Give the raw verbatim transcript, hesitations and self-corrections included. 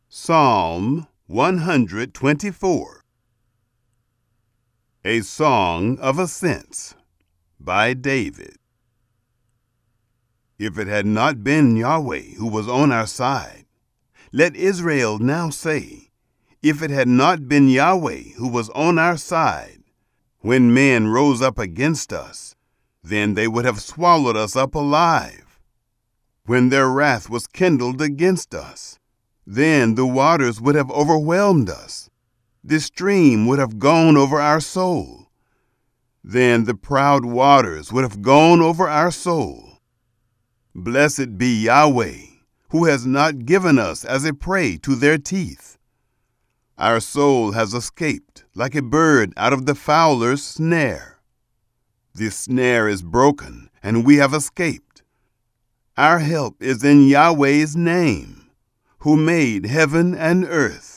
Psalm one hundred twenty-four. A Song of Ascents by David. If it had not been Yahweh who was on our side, let Israel now say, if it had not been Yahweh who was on our side, when men rose up against us, then they would have swallowed us up alive. When their wrath was kindled against us, then the waters would have overwhelmed us. The stream would have gone over our soul. Then the proud waters would have gone over our soul. Blessed be Yahweh, who has not given us as a prey to their teeth. Our soul has escaped like a bird out of the fowler's snare. The snare is broken, and we have escaped. Our help is in Yahweh's name, who made heaven and earth.